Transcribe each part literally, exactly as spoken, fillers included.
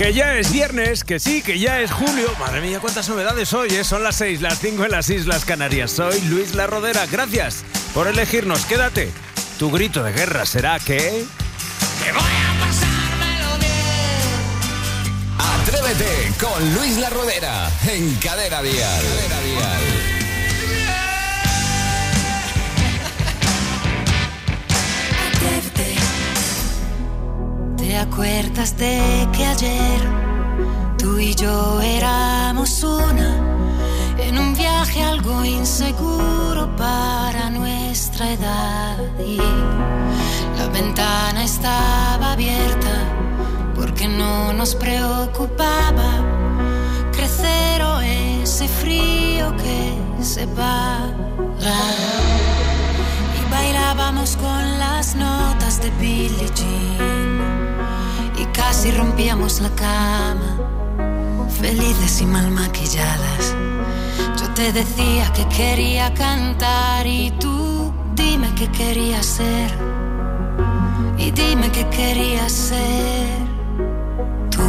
Que ya es viernes, que sí, que ya es julio. Madre mía, cuántas novedades hoy, ¿eh? Son las seis, las cinco en las Islas Canarias. Soy Luis La Rodera. Gracias por elegirnos. Quédate. Tu grito de guerra será que... Que voy a pasármelo bien. Atrévete con Luis La Rodera en Cadena Dial. Cadena Dial. ¿Te acuerdas de que ayer tú y yo éramos una en un viaje algo inseguro para nuestra edad? Y la ventana estaba abierta porque no nos preocupaba crecer o ese frío que se para. Y bailábamos con las notas de Billie Jean y casi rompíamos la cama, felices y mal maquilladas. Yo te decía que quería cantar y tú dime qué querías ser. Y dime qué querías ser tú.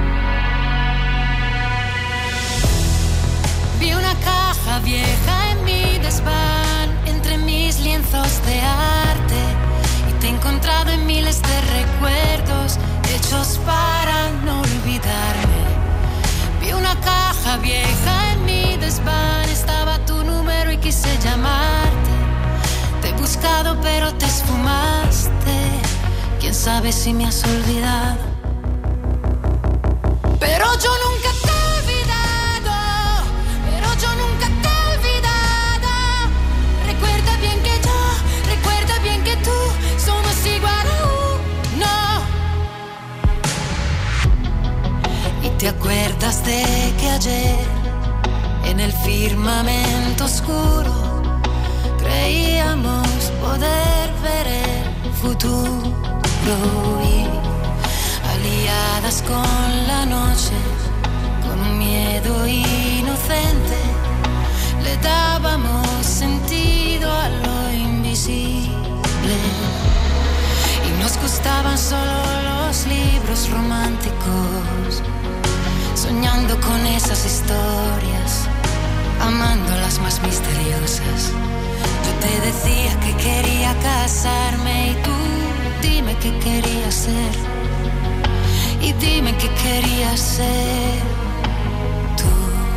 Vi una caja vieja en mi desván, entre mis lienzos de arte, y te he encontrado en miles de recuerdos hechos para no olvidarme. Vi una caja vieja en mi desván, estaba tu número y quise llamarte. Te he buscado pero te esfumaste, quién sabe si me has olvidado. Pero yo nunca te he olvidado, pero yo nunca te he olvidado. Recuerda bien que yo, recuerda bien que tú somos igual a uno. ¿Y te acuerdas de que ayer en el firmamento oscuro creíamos poder ver el futuro? Y aliadas con la noche, con un miedo inocente, le dábamos sentido a lo invisible. Y nos gustaban solo los libros románticos, soñando con esas historias, amando las más misteriosas. Yo te decía que quería casarme y tú dime qué querías ser. Y dime qué querías ser tú.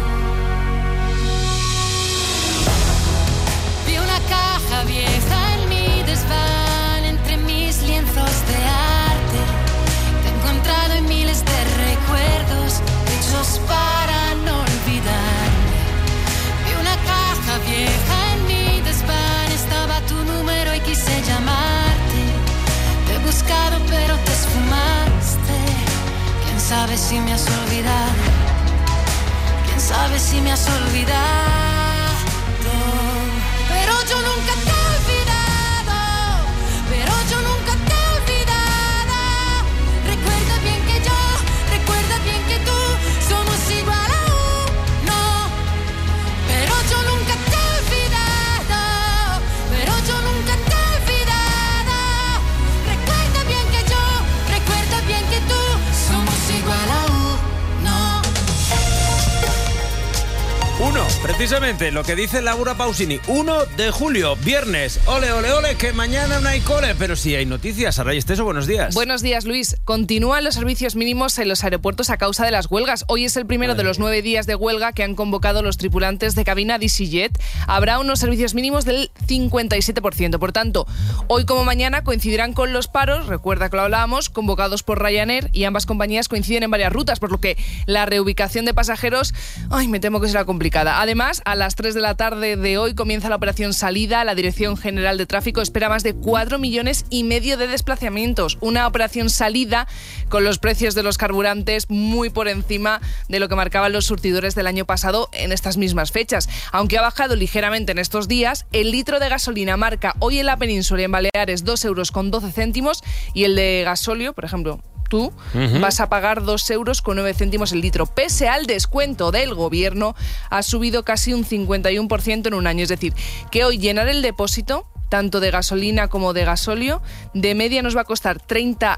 Vi una caja vieja en mi desván, entre mis lienzos de arte. Te he encontrado en miles de recuerdos hechos para no olvidarme. Vi una caja vieja en mi desván, estaba tu número y quise llamarte. Te he buscado pero te esfumaste, quién sabe si me has olvidado, quién sabe si me has olvidado. Pero yo nunca te he olvidado, pero yo nunca te he olvidado. Recuerda bien que yo, recuerda bien que tú somos igual a uno. Pero yo nunca te he olvidado, pero yo nunca te he olvidado. Recuerda bien que yo, recuerda bien que tú somos igual a uno. Uno, precisamente lo que dice Laura Pausini. uno de julio, viernes. Ole, ole, ole, que mañana no hay cole. Pero sí hay noticias. Saray Esteso, buenos días. Buenos días, Luis. Continúan los servicios mínimos en los aeropuertos a causa de las huelgas. Hoy es el primero de los nueve días de huelga que han convocado los tripulantes de cabina de EasyJet. Habrá unos servicios mínimos del cincuenta y siete por ciento. Por tanto, hoy como mañana coincidirán con los paros, recuerda que lo hablábamos, convocados por Ryanair, y ambas compañías coinciden en varias rutas, por lo que la reubicación de pasajeros, ay, me temo que será complicada. Además, a las tres de la tarde de hoy comienza la operación salida. La Dirección General de Tráfico espera más de cuatro millones y medio de desplazamientos. Una operación salida con los precios de los carburantes muy por encima de lo que marcaban los surtidores del año pasado en estas mismas fechas. Aunque ha bajado ligeramente en estos días, el litro de gasolina marca hoy en la península y en Baleares dos euros con doce céntimos y el de gasóleo, por ejemplo, tú uh-huh. vas a pagar dos euros con nueve céntimos el litro. Pese al descuento del gobierno, ha subido casi un cincuenta y uno por ciento en un año. Es decir, que hoy llenar el depósito, tanto de gasolina como de gasóleo, de media nos va a costar treinta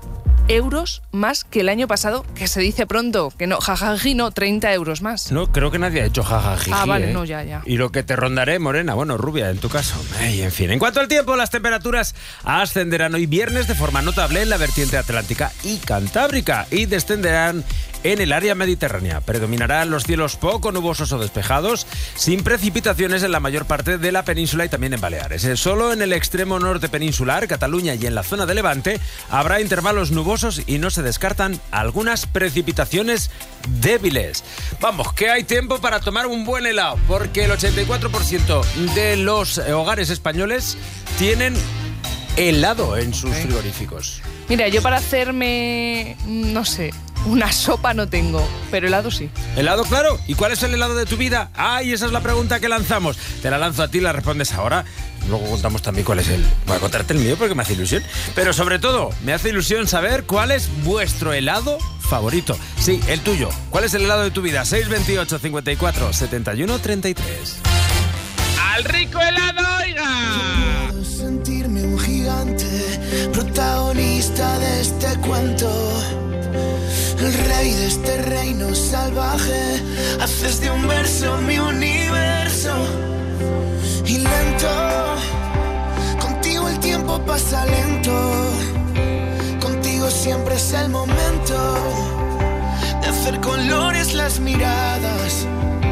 euros más que el año pasado, que se dice pronto, que no, jajaji, no, treinta euros más. No, creo que nadie ha hecho jajaji. Ah, vale, ¿eh? no, ya, ya. Y lo que te rondaré, morena, bueno, rubia, en tu caso. Ay, en fin, en cuanto al tiempo, las temperaturas ascenderán hoy viernes de forma notable en la vertiente atlántica y cantábrica y descenderán en el área mediterránea. Predominarán los cielos poco nubosos o despejados, sin precipitaciones en la mayor parte de la península y también en Baleares. Solo en el extremo norte peninsular, Cataluña y en la zona de Levante, habrá intervalos nubosos y no se descartan algunas precipitaciones débiles. Vamos, que hay tiempo para tomar un buen helado, porque el ochenta y cuatro por ciento de los hogares españoles tienen helado en sus Okay. frigoríficos. Mira, yo para hacerme, no sé, una sopa no tengo, pero helado sí. ¿Helado, claro? ¿Y cuál es el helado de tu vida? ¡Ay, esa es la pregunta que lanzamos! Te la lanzo a ti, la respondes ahora. Luego contamos también cuál es el... Voy a contarte el mío porque me hace ilusión. Pero sobre todo, me hace ilusión saber cuál es vuestro helado favorito. Sí, el tuyo. ¿Cuál es el helado de tu vida? seis veintiocho, cincuenta y cuatro, setenta y uno, treinta y tres. ¡Al rico helado, oiga! Puedo sentirme un gigante, protagonista de este cuento. El rey de este reino salvaje, haces de un verso mi universo. Y lento, contigo el tiempo pasa lento. Contigo siempre es el momento de hacer colores las miradas.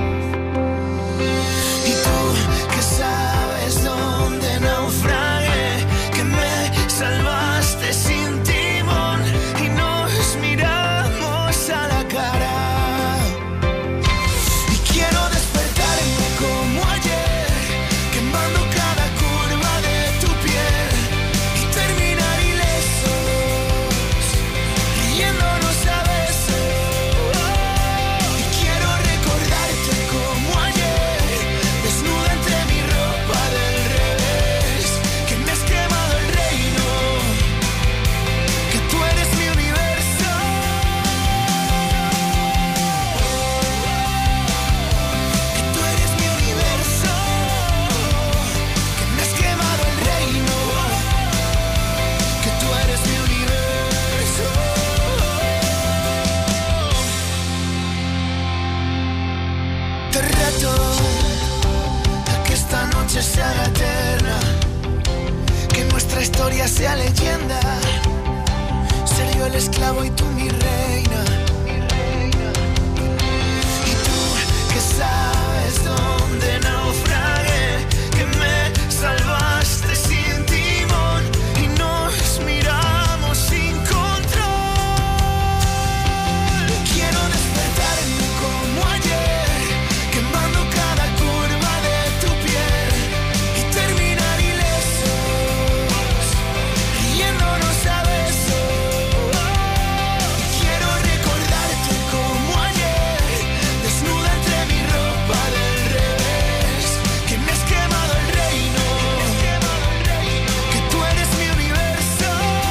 Y tú que sabes dónde naufragué, que me salvaste sin timón y nos miramos a la cara. Y quiero despertarme como ayer, quemando cada curva de tu piel y terminar ilesos, riéndonos a besos. Y quiero recordarte como ayer, desnuda entre mi ropa del revés, que me has quemado el reino, que tú eres mi universo, que tú eres mi universo, que me has quemado el reino, que tú eres mi universo. Te reto a que esta noche se haga eterna, que nuestra historia sea leyenda, ser yo el esclavo y tú mi reina. Y tú que sabes dónde naufragué, que me salvaste sin timón y nos miramos sin control. Quiero despertarme como ayer, quemando cada curva de tu piel y terminar ilesos, riéndonos a besos. Y quiero recordarte como ayer, desnuda entre mi ropa del revés, que me has quemado el reino, que tú eres mi universo,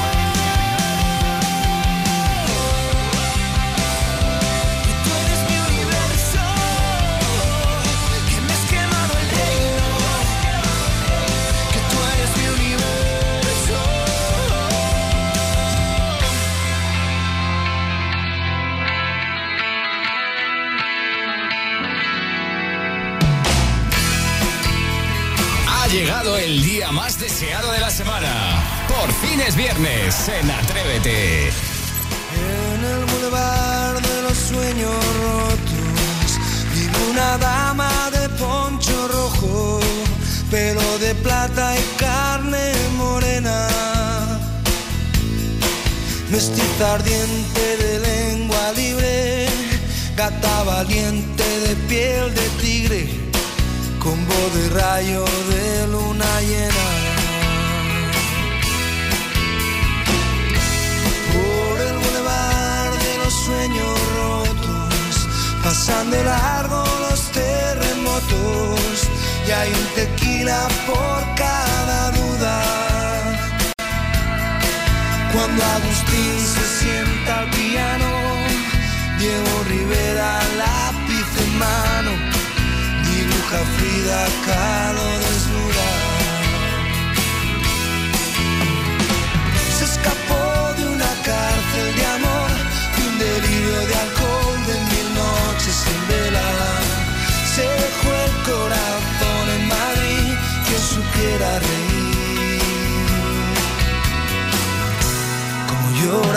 que tú eres mi universo, que me has quemado el reino, que tú eres mi universo. Ha llegado el día más deseado de la semana. Por fin es viernes en Atrévete. En el bulevar de los sueños rotos vive una dama de poncho rojo, pelo de plata y carne morena, mestiza ardiente de lengua libre, gata valiente de piel de tigre, con voz de rayo de luna llena. Por el bulevar de los sueños rotos pasan de largo los terremotos y hay un tequila por cada duda. Cuando Agustín se sienta al piano, Diego Rivera lápiz en mano, dibuja Frida Kahlo desnuda. Se escapó de una cárcel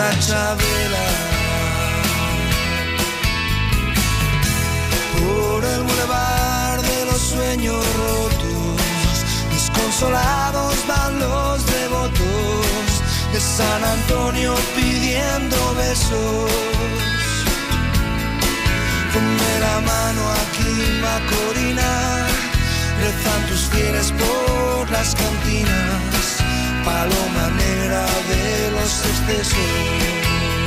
una chavela por el bulevar de los sueños rotos. Desconsolados van los devotos de San Antonio pidiendo besos. Ponme la mano aquí, Macorina, rezan tus fieles por las cantinas, paloma negra de los excesos.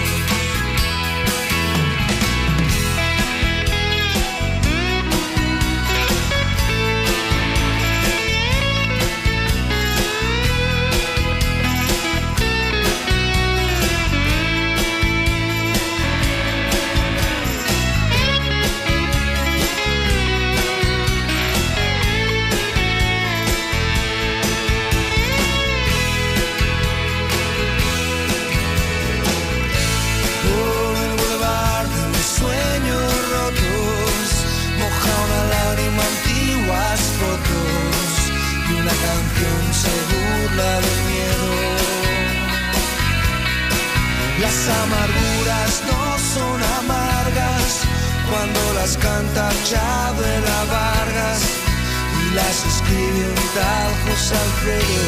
Las amarguras no son amargas cuando las canta Chavela Vargas y las escribe un tal José Alfredo.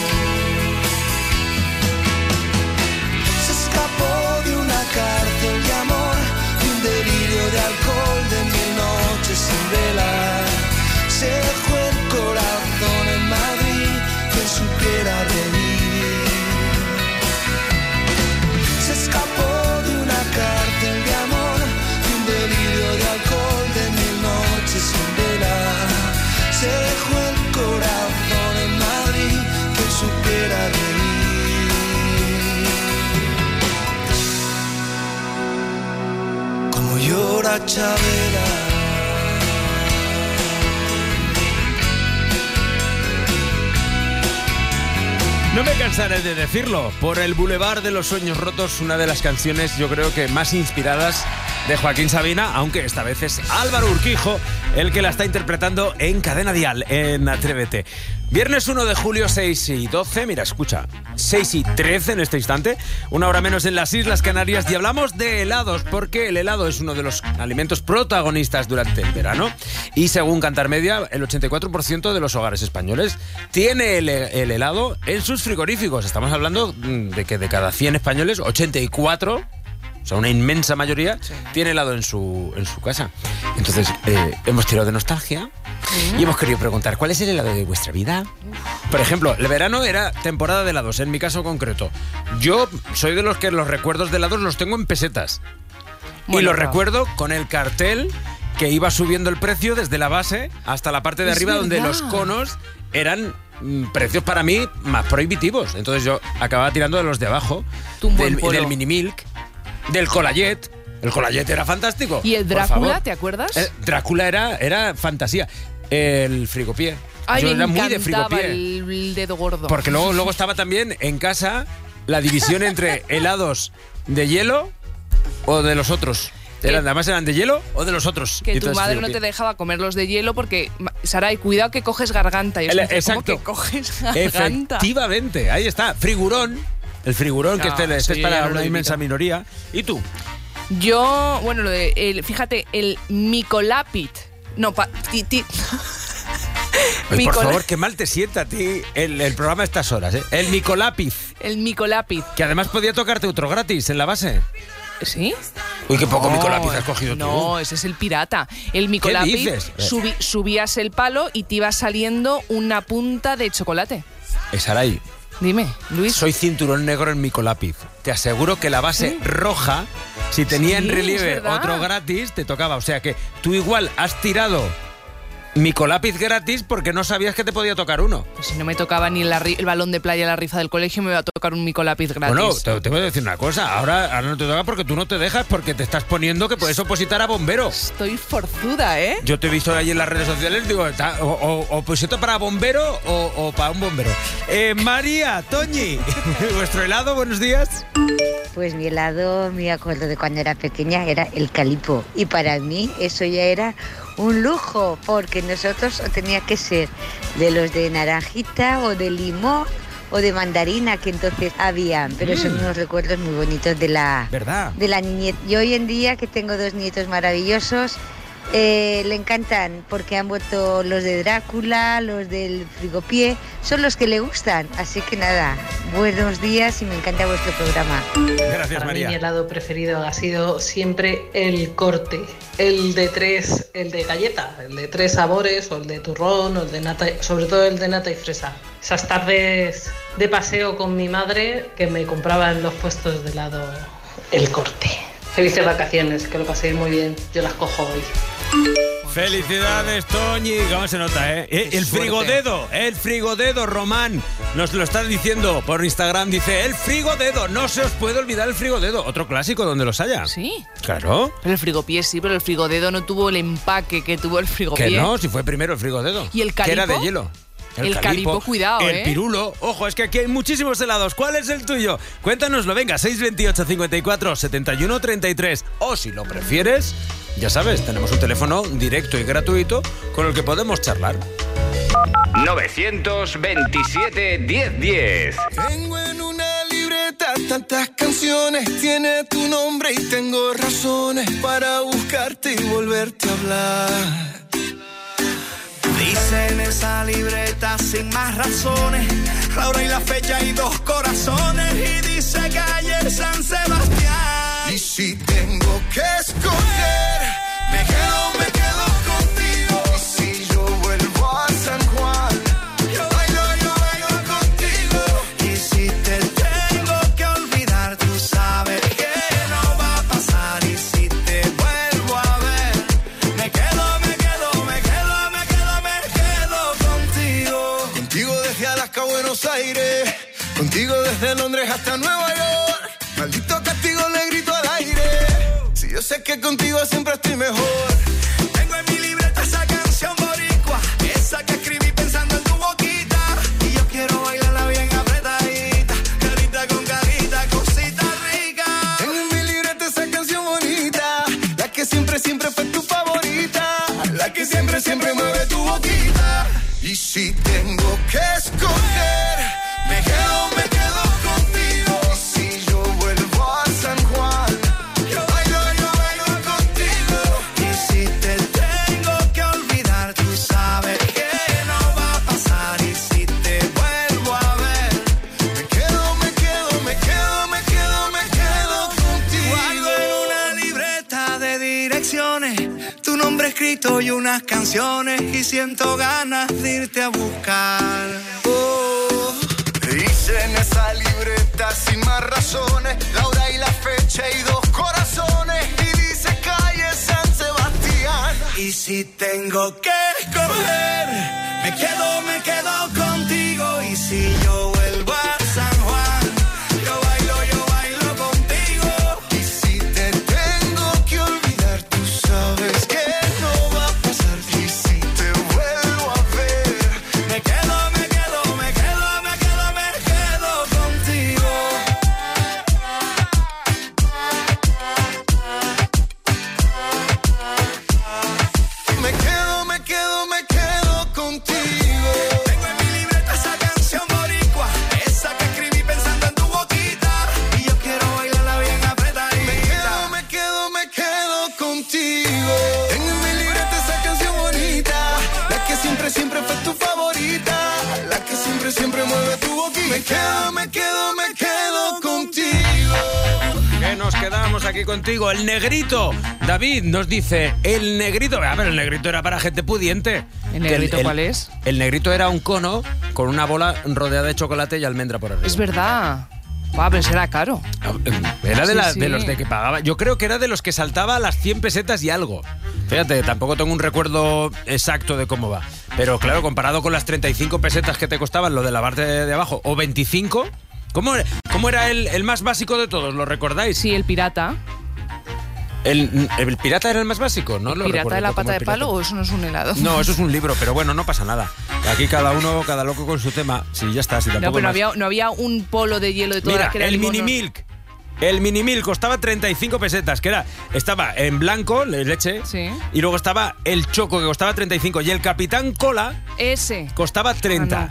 Se escapó de una cárcel de amor, de un delirio de alcohol, de mil noches sin vela. Se dejó el corazón en Madrid, quien supiera reír. Se escapó de una cárcel de amor, de un delirio de alcohol, de mil noches sin vela. Se dejó el corazón en Madrid, quien supiera reír. Como llora Chavela. No me cansaré de decirlo, por el Boulevard de los Sueños Rotos, una de las canciones yo creo que más inspiradas de Joaquín Sabina, aunque esta vez es Álvaro Urquijo el que la está interpretando en Cadena Dial, en Atrévete. Viernes uno de julio, seis y doce, mira, escucha, seis y trece en este instante, una hora menos en las Islas Canarias, y hablamos de helados, porque el helado es uno de los alimentos protagonistas durante el verano, y según Cantar Media, el ochenta y cuatro por ciento de los hogares españoles tiene el, el helado en sus frigoríficos. Estamos hablando de que de cada cien españoles, ochenta y cuatro, o sea, una inmensa mayoría, sí, tiene helado en su, en su casa. Entonces, eh, hemos tirado de nostalgia y hemos querido preguntar, ¿cuál es el helado de vuestra vida? Por ejemplo, el verano era temporada de helados, en mi caso concreto. Yo soy de los que los recuerdos de helados los tengo en pesetas. Bueno, y los no. recuerdo con el cartel que iba subiendo el precio desde la base hasta la parte de es arriba, verdad, donde los conos eran mm, precios para mí más prohibitivos. Entonces yo acababa tirando de los de abajo, del, del mini milk, del Colayet. El Colayet era fantástico. ¿Y el Drácula, te acuerdas? El Drácula era, era fantasía. El frigopié. Ay, yo me era muy de encantaba frigopié. El, el dedo gordo. Porque luego, luego estaba también en casa la división entre helados de hielo o de los otros. Eran, además eran de hielo o de los otros. Que tu madre no te dejaba comer los de hielo porque, Saray, cuidado que coges garganta. Y yo El, decía, exacto. ¿cómo que coges garganta? Efectivamente, ahí está. Frigurón. El frigurón, no, que este, este sí, es para una inmensa minoría. ¿Y tú? Yo, bueno, lo de, el, fíjate, el micolapit. No, pa, ti, ti. Pues por favor, qué mal te sienta a ti el, el programa a estas horas, ¿eh? El micolápiz. El micolapit. Que además podía tocarte otro gratis en la base. ¿Sí? Uy, qué poco no, micolápiz has cogido tú. No, ese es el pirata. El micolápiz, subi, subías el palo y te iba saliendo una punta de chocolate. Es Aray. Dime, Luis. Soy cinturón negro en micolápiz. Te aseguro que la base ¿sí? roja, si tenía sí, en relieve otro gratis, te tocaba. O sea que tú igual has tirado micolápiz gratis porque no sabías que te podía tocar uno. Pues si no me tocaba ni la, el balón de playa, la rifa del colegio, me iba a tocar un micolápiz gratis. Bueno, te, te voy a decir una cosa. Ahora, ahora no te toca porque tú no te dejas, porque te estás poniendo que puedes opositar a bombero. Estoy forzuda, ¿eh? Yo te he visto ahí en las redes sociales, digo, o, o, oposito para bombero o, o para un bombero. Eh, María, Toñi, vuestro helado, buenos días. Pues mi helado, me acuerdo de cuando era pequeña, era el calipo. Y para mí eso ya era un lujo, porque nosotros tenía que ser de los de naranjita o de limón o de mandarina que entonces había, pero mm. son unos recuerdos muy bonitos de la, ¿verdad? de la niñez. Y hoy en día que tengo dos nietos maravillosos, Eh, le encantan porque han vuelto los de Drácula, los del Frigopié, son los que le gustan. Así que nada, buenos días y me encanta vuestro programa. Gracias, Para María. mí mi helado preferido ha sido siempre el Corte, el de tres, el de galleta, el de tres sabores, o el de turrón, o el de nata, sobre todo el de nata y fresa. Esas tardes de paseo con mi madre que me compraba en los puestos de helado el Corte. Felices vacaciones, que lo paséis muy bien. Yo las cojo hoy. Felicidades, Toñi. ¿Cómo se nota, eh? eh el frigodedo, el frigodedo, Román. Nos lo está diciendo por Instagram. Dice, el frigodedo. No se os puede olvidar el frigodedo. Otro clásico donde los haya. Sí. Claro. Pero el frigopié sí, pero el frigodedo no tuvo el empaque que tuvo el frigopié. Que no, si fue primero el frigodedo. ¿Y el calipo? Que era de hielo. El, el calipo, calipo, cuidado, el ¿eh? El pirulo. Ojo, es que aquí hay muchísimos helados. ¿Cuál es el tuyo? Cuéntanoslo, venga, seis veintiocho, cincuenta y cuatro, setenta y uno, treinta y tres. O si lo prefieres, ya sabes, tenemos un teléfono directo y gratuito con el que podemos charlar. nueve veintisiete, diez diez. Tengo en una libreta tantas canciones, tiene tu nombre y tengo razones para buscarte y volverte a hablar. Dice en esa libreta sin más razones, la hora y la fecha y dos corazones, y dice calle San Sebastián. Y si tengo que escoger, me quedo, me quedo contigo. Y si yo vuelvo a San Juan, yo bailo, yo bailo contigo. Y si te tengo que olvidar, tú sabes que no va a pasar. Y si te vuelvo a ver, me quedo, me quedo, me quedo, me quedo, me quedo contigo. Contigo desde Alaska a Buenos Aires, contigo desde Londres hasta Nueva York. Maldito castigo le grito al aire. Si yo sé que contigo siempre estoy mejor. Tengo en mi libreta esa canción boricua, esa que escribí pensando en tu boquita. Y yo quiero bailarla bien apretadita, carita con carita, cosita rica. Tengo en mi libreta esa canción bonita, la que siempre, siempre fue tu favorita, la que siempre, siempre mueve tu boquita. Y si tengo que escoger, me quedo, me quedo contigo. Y si yo vuelvo a San Juan, yo bailo, yo bailo contigo. Y si te tengo que olvidar, tú sabes que no va a pasar. Y si te vuelvo a ver, me quedo, me quedo, me quedo, me quedo, me quedo contigo. Guardo en una libreta de direcciones tu nombre escrito y unas canciones, y siento ganas de irte a buscar. Oh. Dice en esa libreta sin más razones, la hora y la fecha y dos corazones, y dice calle San Sebastián. Y si tengo que escoger, me quedo, me quedo contigo. Y si yo vuelvo a San Juan, yo bailo, yo bailo contigo. Y si te tengo que olvidar, tú sabes que no va a pasar. Y si te vuelvo a ver, me quedo, me quedo, me quedo, me quedo, me quedo contigo. Me quedo, me quedo, me quedo contigo. Tengo en mi libreta esa canción boricua, esa que escribí pensando en tu boquita. Y yo quiero bailarla bien apretadita. Me quedo, me quedo, me quedo contigo. Tengo en mi libreta esa canción bonita, la que siempre, siempre fue tu favorita, la que siempre, siempre mueve tu boquita. Me quedo, me quedo, me quedo contigo. Que nos quedamos aquí contigo. El negrito. David nos dice, el negrito... A ver, el negrito era para gente pudiente. ¿El negrito el, el, cuál es? El negrito era un cono con una bola rodeada de chocolate y almendra por arriba. Es verdad. Guau, pero era caro. Era de, Sí, la, sí. de los de que pagaba. Yo creo que era de los que saltaba a las cien pesetas y algo. Fíjate, tampoco tengo un recuerdo exacto de cómo va. Pero claro, comparado con las treinta y cinco pesetas que te costaban lo de lavarte de, de abajo, o veinticinco... ¿Cómo, cómo era el, el más básico de todos? ¿Lo recordáis? Sí, el pirata. ¿El, el pirata era el más básico? No ¿El lo pirata recuerdo de la como pata el de pirata. palo o eso no es un helado? No, eso es un libro, pero bueno, no pasa nada. Aquí cada uno, cada loco con su tema. Sí, ya está, si tampoco No, pero no más. había, no había un polo de hielo de toda Mira, la que era el mono. mini milk. El mini milk costaba treinta y cinco pesetas, que era, estaba en blanco, leche, Sí. y luego estaba el choco, que costaba treinta y cinco, y el capitán cola Ese. costaba treinta. Ah,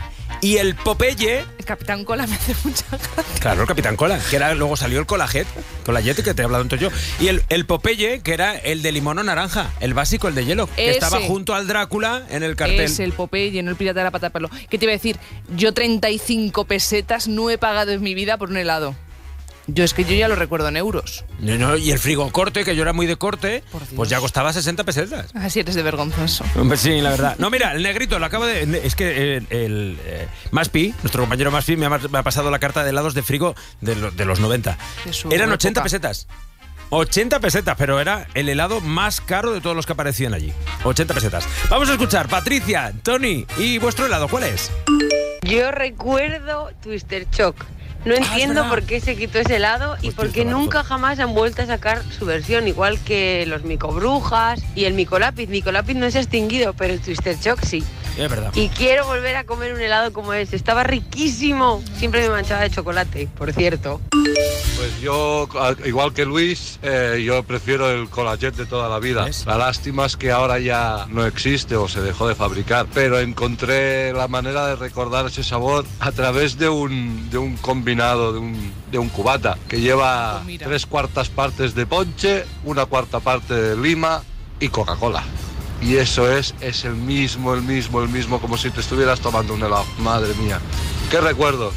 Y el Popeye... El Capitán Cola me hace mucha gracia. Claro, el Capitán Cola, que era, luego salió el Colajet, Colajet, que te he hablado antes yo. Y el, el Popeye, que era el de limón o naranja, el básico, el de hielo, que Ese. estaba junto al Drácula en el cartel. Es el Popeye, no el pirata de la pata de pelo. ¿Qué te iba a decir? Yo treinta y cinco pesetas no he pagado en mi vida por un helado. Yo es que yo ya lo recuerdo en euros. No, no, y el frigocorte, que yo era muy de corte, Por Dios. pues ya costaba sesenta pesetas. Así eres de vergonzoso. Hombre, sí, la verdad. No, mira, el negrito lo acaba de... Es que el, el eh, Maspi, nuestro compañero Maspi, me ha, me ha pasado la carta de helados de frigo de, lo, de los noventa. De su Eran época. ochenta pesetas. ochenta pesetas, pero era el helado más caro de todos los que aparecían allí. ochenta pesetas. Vamos a escuchar, Patricia, Tony, ¿y vuestro helado cuál es? Yo recuerdo Twister Shock. No entiendo verdad. por qué se quitó ese helado y Hostia, por qué está nunca barato. jamás han vuelto a sacar su versión, igual que los Micobrujas y el Micolápiz. Micolápiz no se ha extinguido, pero el Twister Shock sí. Es verdad. Y quiero volver a comer un helado como ese. Estaba riquísimo. Siempre me manchaba de chocolate, por cierto. Pues yo, igual que Luis, eh, yo prefiero el Colajet de toda la vida. ¿Ves? La lástima es que ahora ya no existe o se dejó de fabricar, pero encontré la manera de recordar ese sabor a través de un, de un combinado, de un, de un cubata, que lleva Pues mira. tres cuartas partes de ponche, una cuarta parte de lima y Coca-Cola. Y eso es, es el mismo, el mismo, el mismo, como si te estuvieras tomando un helado. Madre mía, qué recuerdos.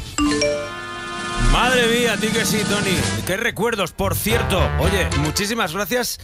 Madre mía, a ti que sí, Tony. Qué recuerdos, por cierto. Oye, muchísimas gracias.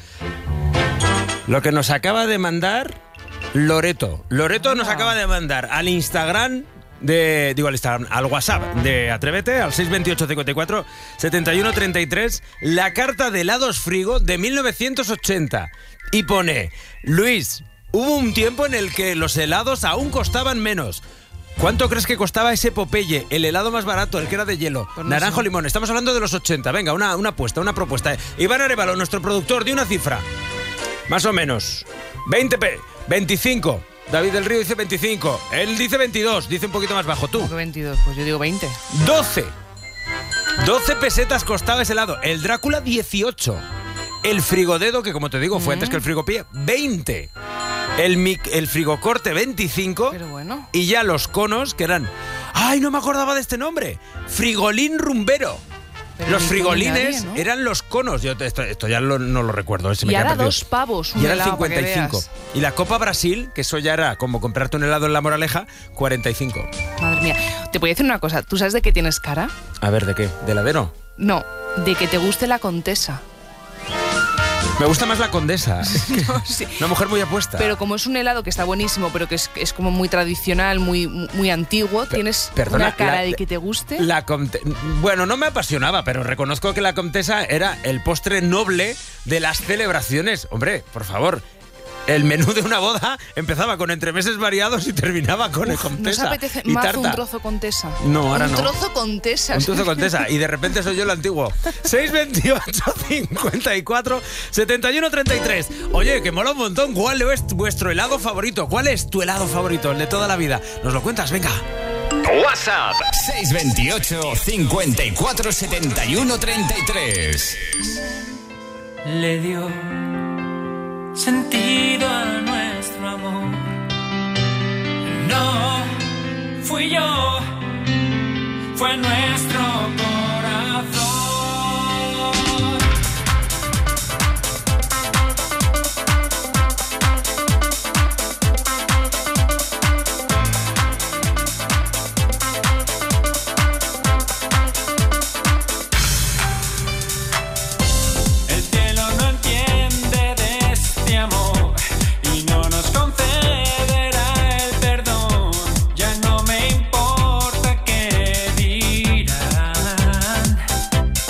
Lo que nos acaba de mandar Loreto. Loreto nos acaba de mandar al Instagram de... Digo, al Instagram, al WhatsApp de Atrévete, al seis veintiocho cincuenta y cuatro setenta y uno treinta y tres, la carta de helados frigo de mil novecientos ochenta. Y pone, Luis, hubo un tiempo en el que los helados aún costaban menos. ¿Cuánto crees que costaba ese Popeye, el helado más barato, el que era de hielo? Pues no Naranjo sé. limón. Estamos hablando de los ochenta. Venga, una, una apuesta, una propuesta. Iván Arevalo, nuestro productor, de una cifra. Más o menos. veinte pe... veinticinco. David del Río dice veinticinco. Él dice veintidós. Dice un poquito más bajo. Tú. ¿Cómo que veintidós? Pues yo digo veinte. doce. doce pesetas costaba ese helado. El Drácula, dieciocho. El frigodedo, que como te digo, fue antes que el frigopie, veinte. El, mic, el frigocorte, veinticinco. Pero bueno. Y ya los conos, que eran... ¡Ay, no me acordaba de este nombre! Frigolín rumbero. Pero Los ni tú ni frigolines nadie, ¿no? eran los conos. Yo esto, esto ya lo- no lo recuerdo. Se me Y queda ahora perdido. dos pavos un Y era el helado, para que cincuenta y cinco. veas. Y la Copa Brasil, que eso ya era como comprarte un helado en La Moraleja, cuarenta y cinco. Madre mía. Te voy a decir una cosa. ¿Tú sabes de qué tienes cara? A ver, ¿de qué? ¿De heladero? No, de que te guste la Contesa. Me gusta más la Condesa. Es que sí. Una mujer muy apuesta. Pero como es un helado que está buenísimo, pero que es, es como muy tradicional, muy, muy antiguo, tienes Perdona, una cara la- de que te guste. La Comte- Bueno, no me apasionaba, pero reconozco que la Comtesa era el postre noble de las celebraciones. Hombre, por favor, el menú de una boda empezaba con entremeses variados y terminaba con el ¿Nos Comtesa apetece y más tarta. un trozo Contesa? No, ahora un no. Un trozo Contesa. Un trozo Comtesa y de repente soy yo el antiguo. seis veintiocho cincuenta y cuatro setenta y uno treinta y tres. Oye, que mola un montón. ¿Cuál es vuestro helado favorito? ¿Cuál es tu helado favorito, el de toda la vida? ¿Nos lo cuentas? Venga. WhatsApp seis veintiocho cincuenta y cuatro setenta y uno treinta y tres. Le dio sentido a nuestro amor. No fui yo, fue nuestro corazón. El cielo no entiende de este amor y no nos concederá el perdón. Ya no me importa qué dirán.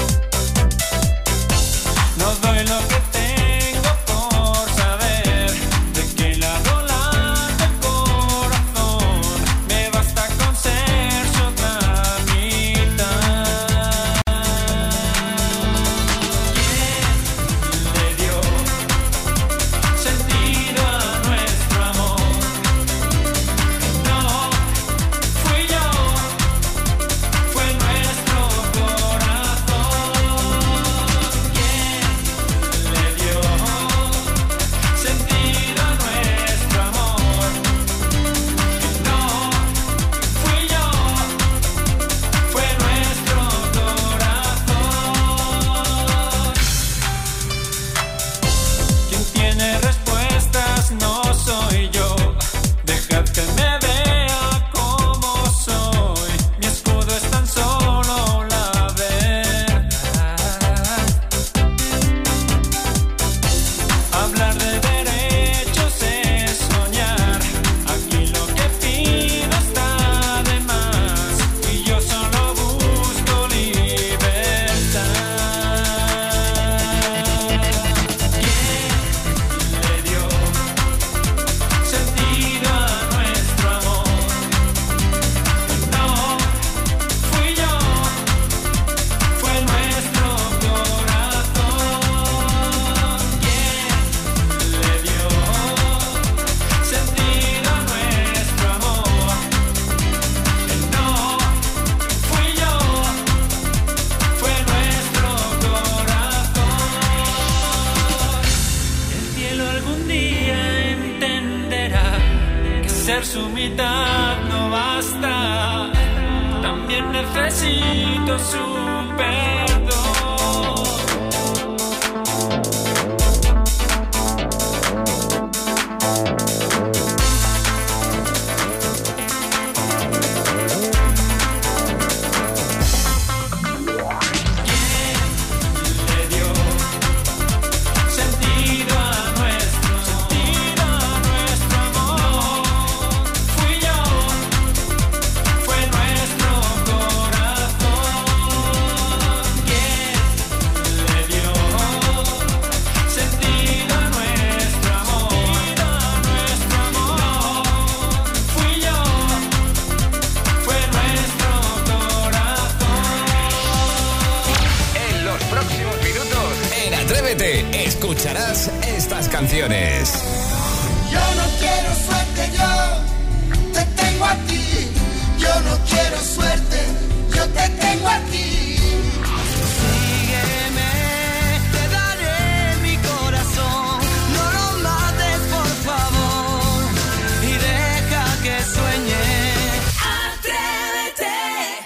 su mitad no basta. También necesito su perdón. Escucharás estas canciones. Yo no quiero suerte, yo te tengo a ti. Yo no quiero suerte, yo te tengo a ti. Sígueme, te daré mi corazón. No lo mates, por favor, y deja que sueñe. Atrévete.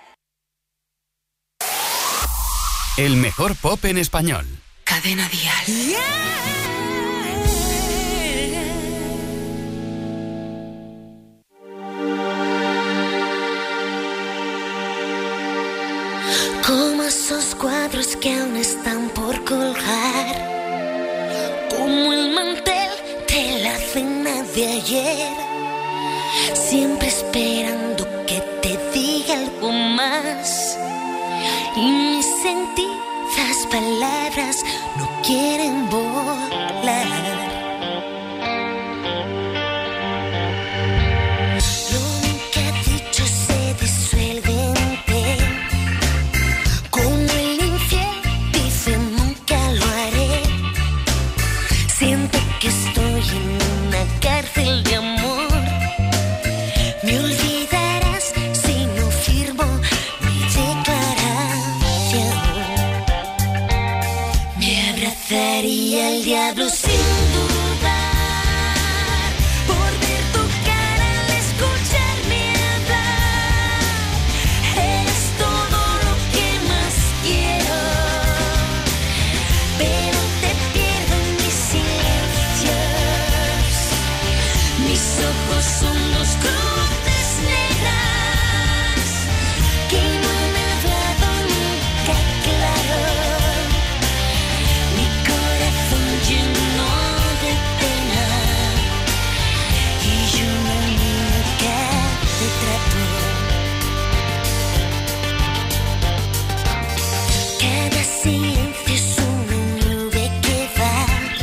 El mejor pop en español. Cadena Dial. Yeah. Como esos cuadros que aún están por colgar, como el mantel de la cena de ayer, siempre esperando que te diga algo más, y mis sentidos las palabras no quieren volar. Lo nunca dicho se disuelve en ti. Como el infiel dice nunca lo haré. Siento que estoy en una cárcel de amor. Me olvidarás si no firmo mi declaración. Abrazaría al diablo sin dudar, por ver tu cara al escuchar mi hablar. Eres todo lo que más quiero, pero te pierdo en mis silencios. Mis ojos son dos cruces negras que no han hablado nunca claro. Lleno de pena y una muñeca de trapo. Cada silencio es una nube que va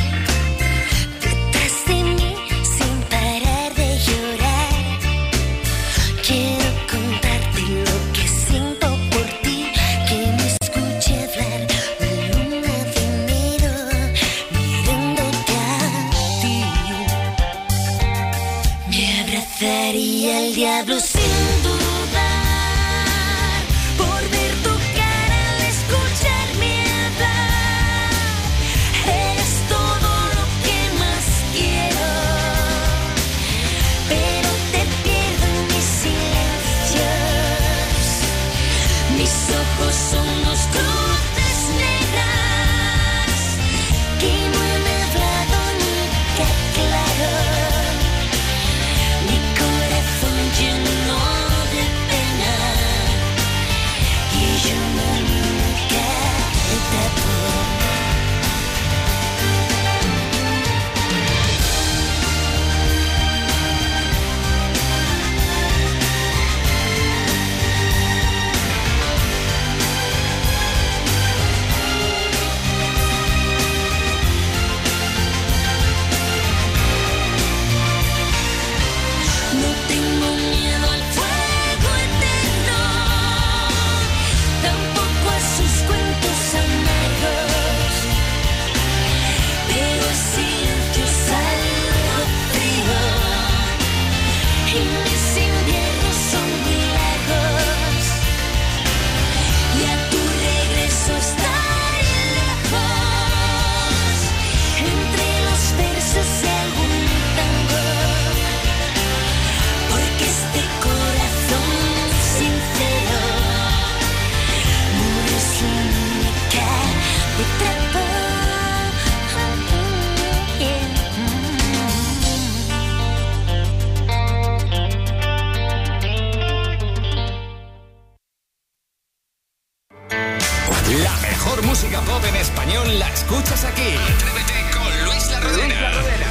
detrás de mí sin parar de llorar. Quiero contarte lo que siento por ti, que me escuche hablar la luna de enero. Abrazaría al diablo sin dudar, por ver tu cara al escuchar mi hablar. Eres todo lo que más quiero, pero te pierdo en mis silencios. Mis ojos son dos cruces negras que no han hablado nunca claro. Lleno de pena y una muñeca de trapo. La mejor música pop en español la escuchas aquí. Atrévete con Luis La Rodera. Luis La Rodera.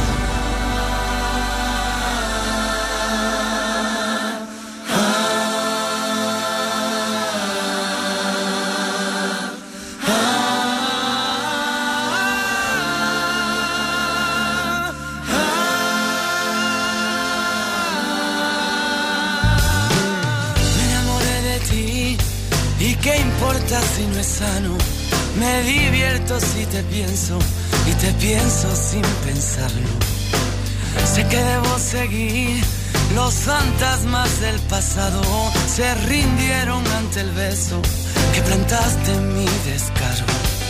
¿Qué importa si no es sano? Me divierto si te pienso y te pienso sin pensarlo. Sé que debo seguir, los fantasmas del pasado se rindieron ante el beso que plantaste en mi descaro.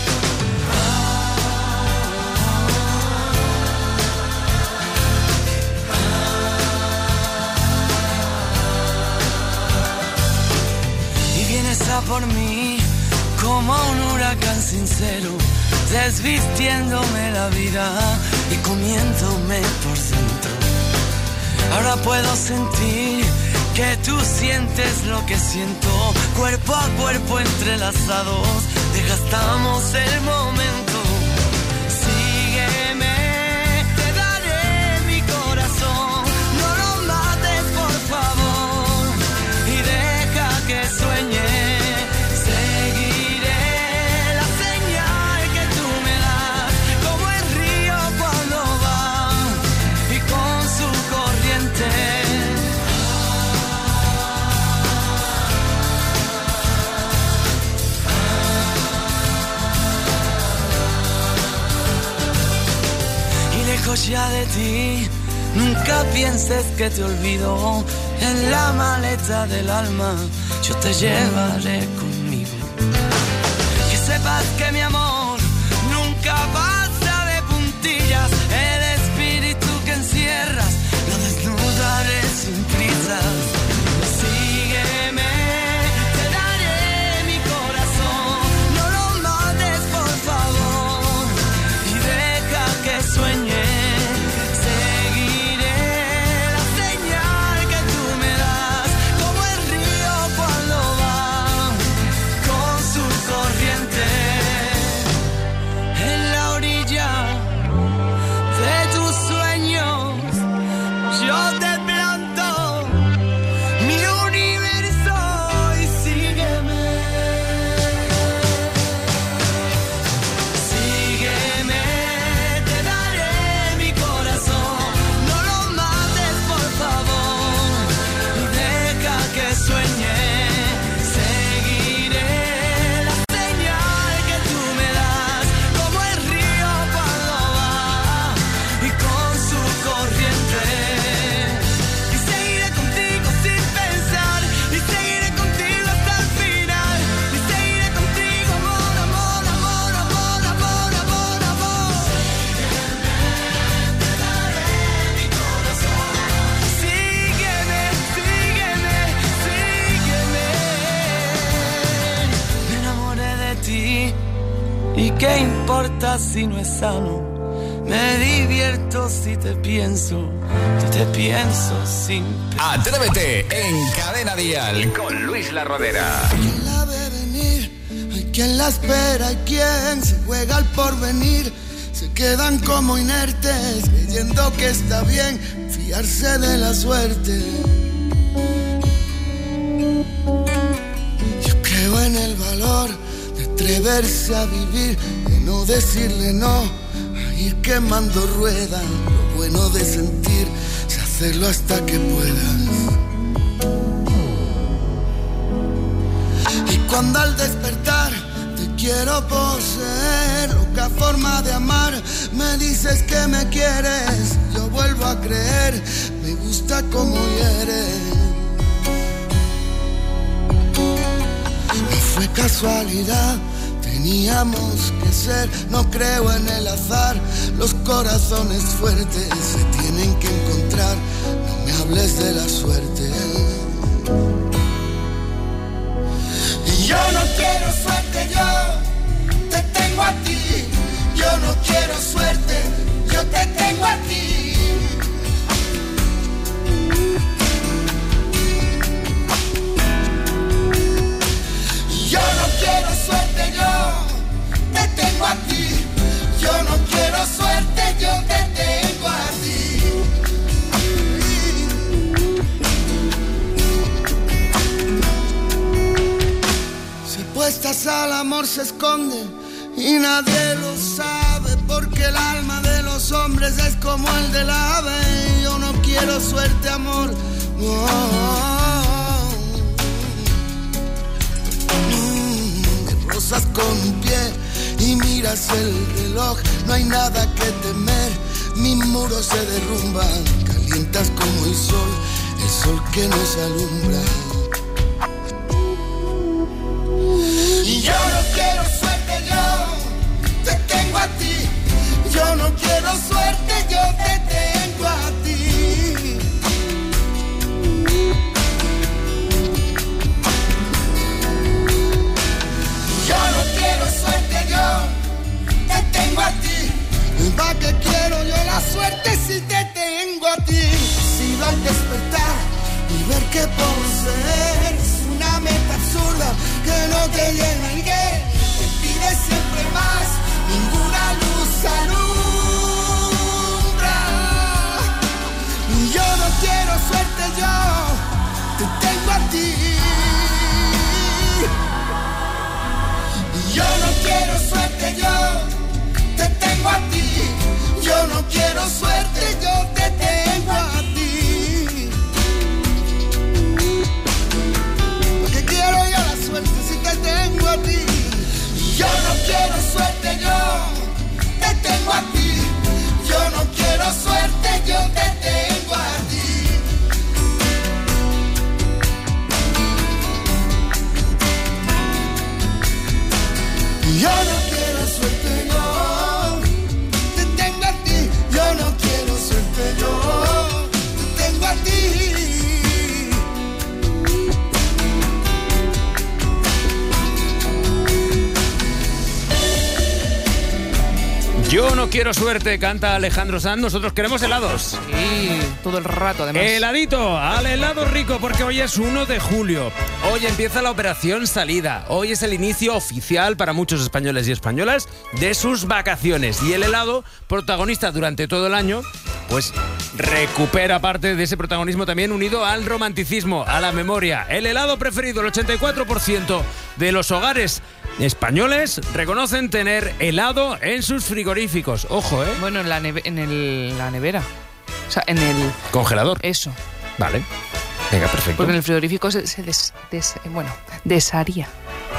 A por mí como un huracán sincero, desvistiéndome la vida y comiéndome por dentro. Ahora puedo sentir que tú sientes lo que siento, cuerpo a cuerpo entrelazados, desgastamos el momento. Sígueme, te daré mi corazón, no lo mates por favor y deja que sueñe. Ya de ti, nunca pienses que te olvido. En la maleta del alma yo te llevaré conmigo. Que sepas que mi amor nunca pasa de puntillas. El espíritu que encierras lo desnudaré sin prisas. Sígueme, te daré mi corazón, no lo mates por favor y deja que sueñe. ¿Qué importa si no es sano? Me divierto si te pienso, si te pienso sin pensar. Atrévete en Cadena Dial con Luis La Rodera. ¿Quién la ve venir? Hay quien la espera, hay quien se juega al porvenir. Se quedan como inertes, creyendo que está bien fiarse de la suerte. Yo creo en el valor de atreverse a vivir, de no decirle no, a ir quemando ruedas. Lo bueno de sentir, es hacerlo hasta que puedas. Y cuando al despertar te quiero poseer, loca forma de amar, me dices que me quieres, yo vuelvo a creer, me gusta como hieres. No fue casualidad, teníamos que ser, no creo en el azar, los corazones fuertes se tienen que encontrar, no me hables de la suerte. Y yo no quiero suerte, yo te tengo a ti, yo no quiero suerte, yo te tengo a ti. Yo no quiero suerte, tengo a ti. Yo no quiero suerte, yo te tengo a ti. Si apuestas al amor se esconde y nadie lo sabe, porque el alma de los hombres es como el del ave. Yo no quiero suerte, amor, no. Mm, me rozas con un pie y miras el reloj, no hay nada que temer, mis muros se derrumban, calientas como el sol, el sol que nos alumbra. Y yo no quiero suerte, yo te tengo a ti. Yo no quiero suerte, yo te tengo a ti. Yo no quiero suerte, yo te tengo a ti. ¿Para qué quiero yo la suerte si te tengo a ti? Si va a despertar y ver que por ser es una meta absurda que no te llena y que te pide siempre más, ninguna luz alumbra. Y yo no quiero suerte, yo te tengo a ti. Y yo no quiero suerte, yo te tengo a ti. Yo no quiero suerte, yo te tengo a ti. Porque quiero yo la suerte si te tengo a ti. Yo no quiero suerte, yo te tengo a ti. Yo no quiero suerte, yo te tengo a ti. Yo no quiero suerte, yo te tengo a ti. Yo no quiero suerte, yo te tengo a ti. Yo no quiero suerte, canta Alejandro Sanz. Nosotros queremos helados. Sí, todo el rato, además. Heladito, al helado rico, porque hoy es uno de julio. Hoy empieza la operación salida. Hoy es el inicio oficial para muchos españoles y españolas de sus vacaciones. Y el helado, protagonista durante todo el año, pues recupera parte de ese protagonismo también unido al romanticismo, a la memoria. El helado preferido, el ochenta y cuatro por ciento de los hogares españoles reconocen tener helado en sus frigoríficos. Ojo, ¿eh? Bueno, en la, neve- en el, la nevera. O sea, en el... Congelador. Eso. Vale. Venga, perfecto. Porque en el frigorífico se, se des, des- bueno, desharía.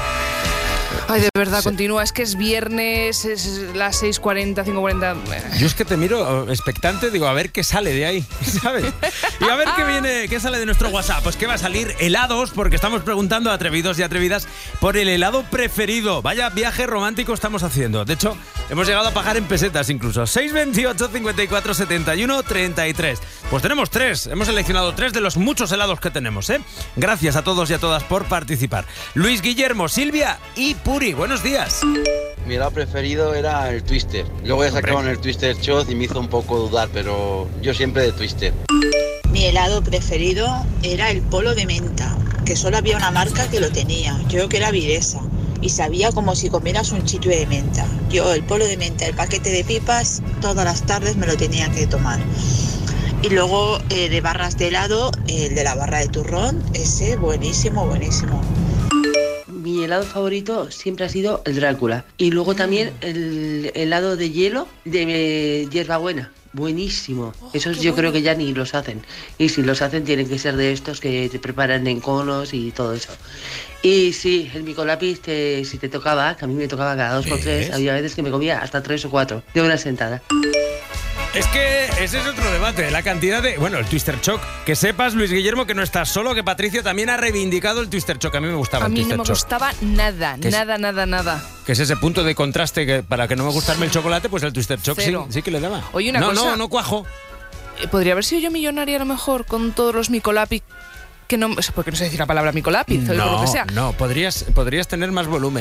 Ay, de verdad, Sí. continúa. Es que es viernes, es las seis cuarenta, cinco cuarenta. Yo es que te miro expectante, digo, a ver qué sale de ahí, ¿sabes? Y a ver qué viene, qué sale de nuestro WhatsApp. Pues que va a salir helados, porque estamos preguntando a atrevidos y atrevidas por el helado preferido. Vaya viaje romántico estamos haciendo. De hecho, hemos llegado a pagar en pesetas incluso. seis veintiocho, cincuenta y cuatro, setenta y uno, treinta y tres. Pues tenemos tres. Hemos seleccionado tres de los muchos helados que tenemos, ¿eh? Gracias a todos y a todas por participar. Luis Guillermo, Silvia y Puri, buenos días. Mi helado preferido era el Twister. Luego ya sacaron el Twister Choz y me hizo un poco dudar, pero yo siempre de Twister. Mi helado preferido era el polo de menta, que solo había una marca que lo tenía, yo creo que era Videsa, y sabía como si comieras un chicle de menta. Yo el polo de menta, el paquete de pipas, todas las tardes me lo tenía que tomar. Y luego eh, de barras de helado, el de la barra de turrón, ese buenísimo, buenísimo. Mi helado favorito siempre ha sido el Drácula. Y luego también el helado de hielo de eh, hierbabuena. Buenísimo. Esos yo creo que ya ni los hacen. Y si los hacen tienen que ser de estos que te preparan en conos y todo eso. Y sí, el micolápiz, te, si te tocaba, que a mí me tocaba cada dos por tres, había veces que me comía hasta tres o cuatro de una sentada. Es que ese es otro debate, la cantidad de... Bueno, el Twister Choc. Que sepas, Luis Guillermo, que no estás solo, que Patricia también ha reivindicado el Twister Choc. A mí me gustaba A el mí Twister no me Choc. gustaba nada, Que es- nada, nada, nada. Que es ese punto de contraste que para que no me gustarme el chocolate, pues el Twister Choc sí, Cero. sí que le daba. Oye, una no, cosa. no, no cuajo. Eh, ¿Podría haber sido yo millonaria a lo mejor con todos los micolápiz? Que no, porque no sé decir la palabra micolápiz o lo No, que sea. no, podrías, podrías tener más volumen.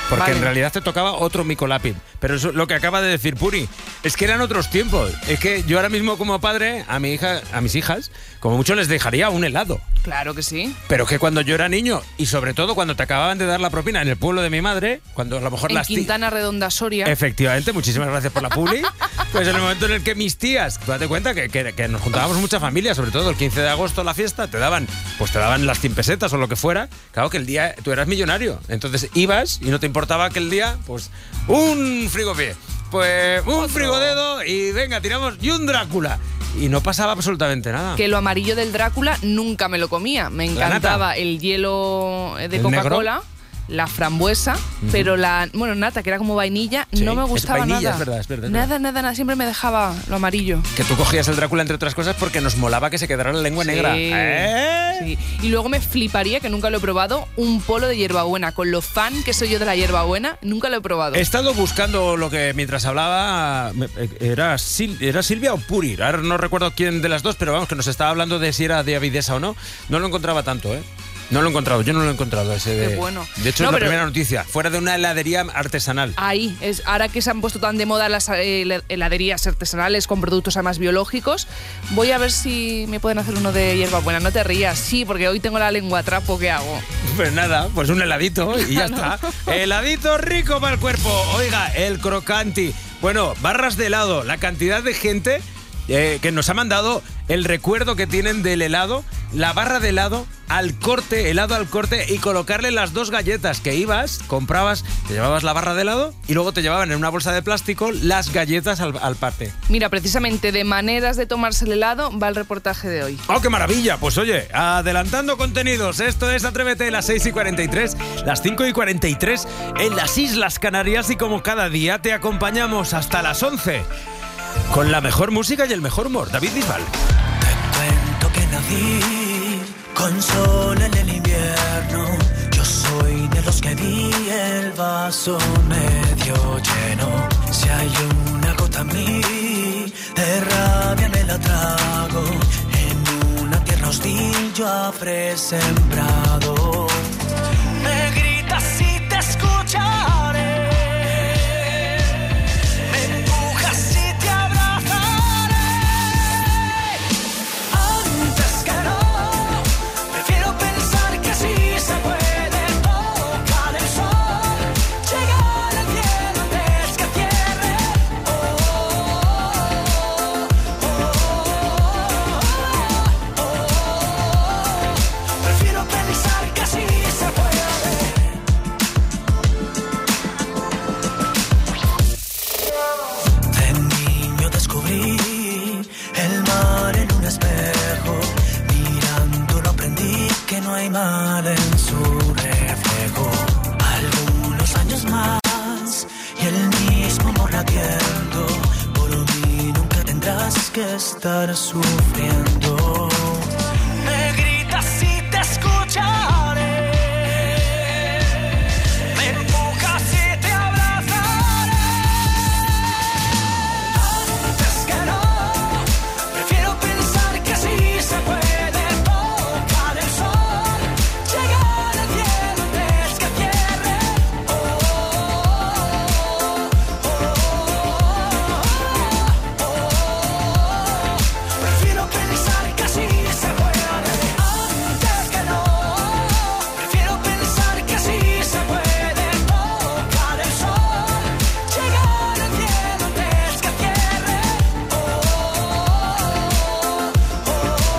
porque Vale. en realidad te tocaba otro micolápiz. Pero eso, lo que acaba de decir Puri, es que eran otros tiempos. Es que yo ahora mismo como padre, a mi hija, a mis hijas, como mucho les dejaría un helado. Claro que sí. Pero que cuando yo era niño, y sobre todo cuando te acababan de dar la propina en el pueblo de mi madre, cuando a lo mejor En las ti- Quintana Redonda, Soria. Efectivamente, muchísimas gracias por la publi. Pues en el momento en el que mis tías, tú date cuenta que, que, que nos juntábamos mucha familia, sobre todo el quince de agosto la fiesta, te daban, pues te daban las cien pesetas o lo que fuera. Claro que el día tú eras millonario. Entonces ibas y no te importaba que el día, pues, un frigopié, pues un frigodedo y venga, tiramos, y un Drácula. Y no pasaba absolutamente nada. Que lo amarillo del Drácula nunca me lo comía. Me La encantaba nata. el hielo de ¿El Coca-Cola, la frambuesa, pero la, bueno, nata, que era como vainilla, Sí, no me es gustaba vainilla, nada. es verdad, es verdad, es nada, verdad. nada, nada, siempre me dejaba lo amarillo. Que tú cogías el Drácula, entre otras cosas, porque nos molaba que se quedara la lengua Sí, negra. ¿Eh? sí. Y luego me fliparía, que nunca lo he probado, un polo de hierbabuena. Con lo fan que soy yo de la hierbabuena, nunca lo he probado. He estado buscando lo que mientras hablaba me- era, Sil- era Silvia o Puri. Ahora no recuerdo quién de las dos, pero vamos, que nos estaba hablando de si era de avidesa o no. No lo encontraba tanto, ¿eh? No lo he encontrado, yo no lo he encontrado ese de... Qué bueno. De hecho, No, es la pero- primera noticia. Fuera de una heladería artesanal. Ahí, es, ahora que se han puesto tan de moda las eh, heladerías artesanales con productos además biológicos, voy a ver si me pueden hacer uno de hierbabuena. No te rías, sí, porque hoy tengo la lengua a trapo, ¿qué hago? Pues nada, pues un heladito y ya está. Heladito rico para el cuerpo. Oiga, el crocanti. Bueno, barras de helado. La cantidad de gente eh, que nos ha mandado el recuerdo que tienen del helado, la barra de helado al corte, helado al corte, y colocarle las dos galletas que ibas, comprabas, te llevabas la barra de helado y luego te llevaban en una bolsa de plástico las galletas al, al parte. Mira, precisamente de maneras de tomarse el helado va el reportaje de hoy. ¡Oh, qué maravilla! Pues oye, adelantando contenidos, esto es Atrévete, las seis y cuarenta y tres, las cinco y cuarenta y tres en las Islas Canarias, y como cada día te acompañamos hasta las once con la mejor música y el mejor humor. David Bisbal. Cuento que nací con sol en el invierno. Yo soy de los que vi el vaso medio lleno. Si hay una gota en mí de rabia me la trago. En una tierra hostil yo habré sembrado. Me gritas si te escucharé. Me empujas si te abrazaré. Antes que no, prefiero pensar que sí se puede tocar el sol, llegar al cielo antes que cierre. Oh, oh, oh, oh. Prefiero pensar que sí se puede. De niño descubrí el mar en un espejo. Mirándolo aprendí que no hay mal en su reflejo. Algunos años más y el mismo amor latiendo. Por mí nunca tendrás que estar sufriendo. Me gritas si te escucharé. Me empujas si te abrazaré. Antes que no, prefiero pensar que sí se puede tocar el sol, llegar al cielo antes que cierre. Oh, oh, oh, oh. Prefiero pensar que sí se puede. Antes que no, prefiero pensar que sí se puede tocar el sol, llegar al cielo antes que cierre. Oh, oh, oh,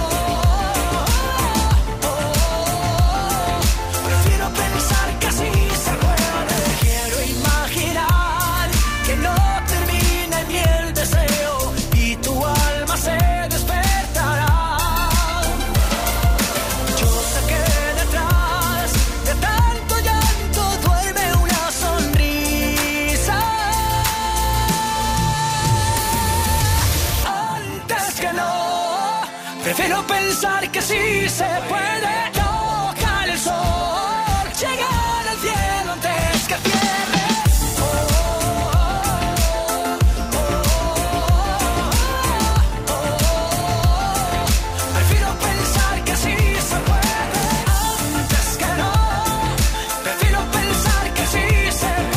oh. Prefiero pensar que sí se puede. Quiero imaginar que no termina en el deseo y tu alma se despertará. Yo sé que detrás de tanto llanto duerme una sonrisa. Antes que no, prefiero pensar que sí se puede tocar el sol, llegar al cielo antes que cierre. Oh, oh, oh, oh. Prefiero pensar que sí se puede. Antes que no, prefiero pensar que sí se puede.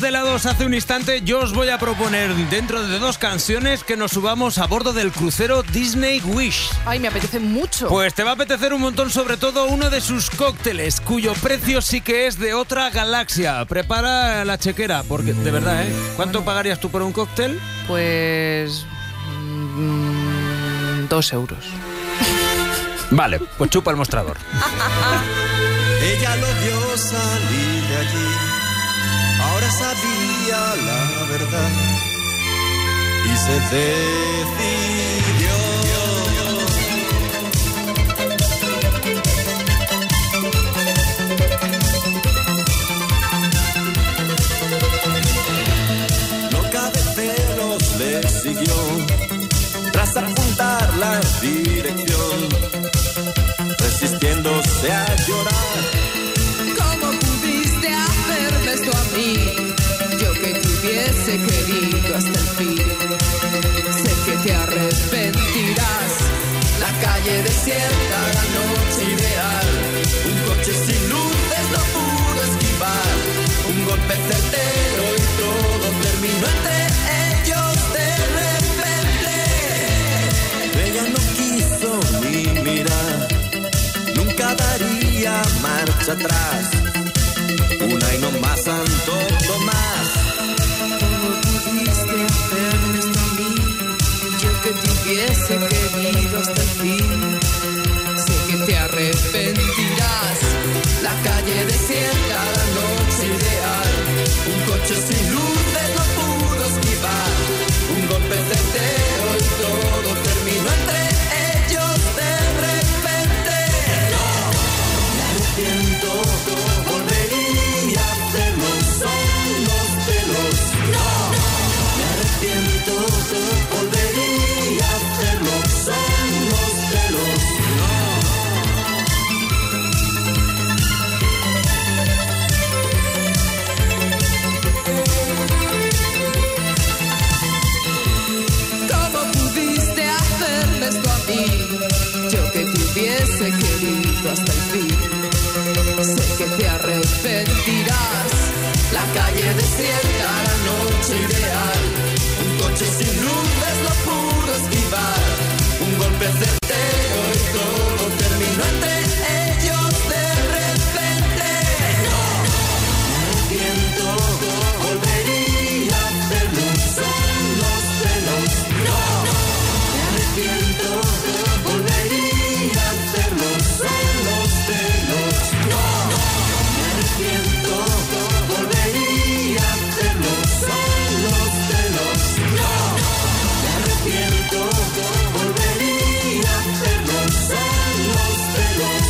de helados hace un instante, yo os voy a proponer dentro de dos canciones que nos subamos a bordo del crucero Disney Wish. Ay, me apetece mucho. Pues te va a apetecer un montón, sobre todo uno de sus cócteles, cuyo precio sí que es de otra galaxia. Prepara la chequera, porque de verdad, ¿eh? ¿Cuánto bueno. pagarías tú por un cóctel? Pues... Mmm, dos euros. Vale, pues chupa el mostrador. Ella lo vio salir de allí, ahora sabía la verdad y se decidió. Loca de celos le siguió, tras apuntar la dirección, resistiéndose a llorar. ¿Cómo pudiste hacerme esto a mí? Yo que te hubiese querido hasta el fin. Sé que te arrepentirás. La calle desierta, la noche ideal. Un coche sin luces no pudo esquivar. Un golpe certero y todo terminó entre ellos de repente. Ella no quiso ni mirar, nunca daría marcha atrás. Una y no más, Santo Tomás. ¿Cómo pudiste hacerme esto a mí? Yo que te hubiese querido hasta el fin. Sé que te arrepentirás. La calle desierta, la noche ideal. Un coche sin luces no pudo esquivar. Un golpe certero y todo terminó entre ellos de repente. Siento, volvería a hacerlo, son los celos. No, me arrepiento, volvería a hacerlo, son los celos. ¿Cómo pudiste hacerme esto a mí? Yo que te hubiese querido hasta el fin. Sé que te arrepentirás. La calle desierta, la noche ideal. Un coche sin luces no pudo esquivar. Un golpe certero y todo terminó entre ellos de repente. No, me arrepiento, volvería a hacerlo, son los celos. No, me arrepiento, volvería a hacerlo, son los celos. No, me arrepiento, volvería a hacerlo, son los celos. No, me arrepiento, volvería a hacerlo, son los celos.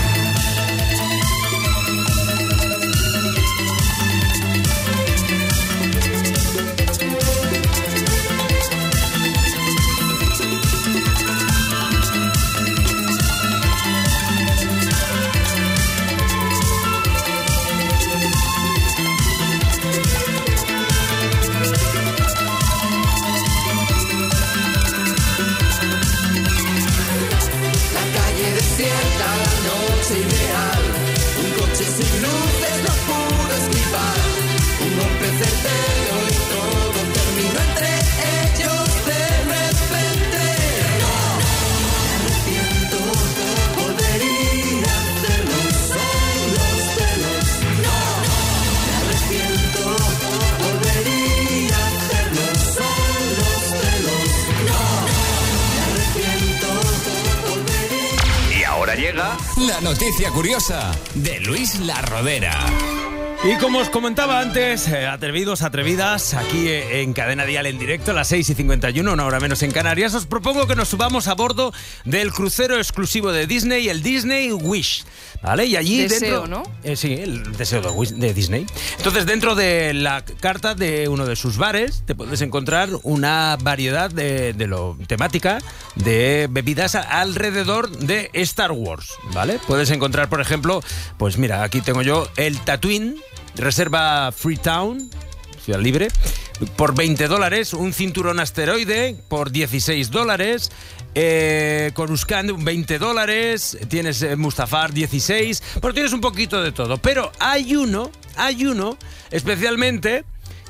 La calle desierta, la noche ideal. Un coche sin luces no pudo esquivar. Un golpe certero y todo terminó entre ellos de repente. No, me arrepiento, volvería a hacerlo, son los celos. No, me arrepiento, volvería a hacerlo, son los celos. No, me arrepiento, volvería. Y ahora llega la noticia curiosa de Luis La Rodera. Y como os comentaba antes, eh, atrevidos, atrevidas, aquí eh, en Cadena Dial en directo, a las seis y cincuenta y uno, una hora menos en Canarias, os propongo que nos subamos a bordo del crucero exclusivo de Disney, el Disney Wish, ¿vale? Y allí Deseo, dentro... ¿no? Eh, sí, el deseo de, Wish- de Disney. Entonces, dentro de la carta de uno de sus bares, te puedes encontrar una variedad de, de lo temática de bebidas a- alrededor de Star Wars, ¿vale? Puedes encontrar, por ejemplo, pues mira, aquí tengo yo el Tatooine, reserva Freetown, ciudad libre, por veinte dólares, un cinturón asteroide por dieciséis dólares, eh, Coruscant veinte dólares, tienes eh, Mustafar dieciséis, pero tienes un poquito de todo. Pero hay uno, hay uno especialmente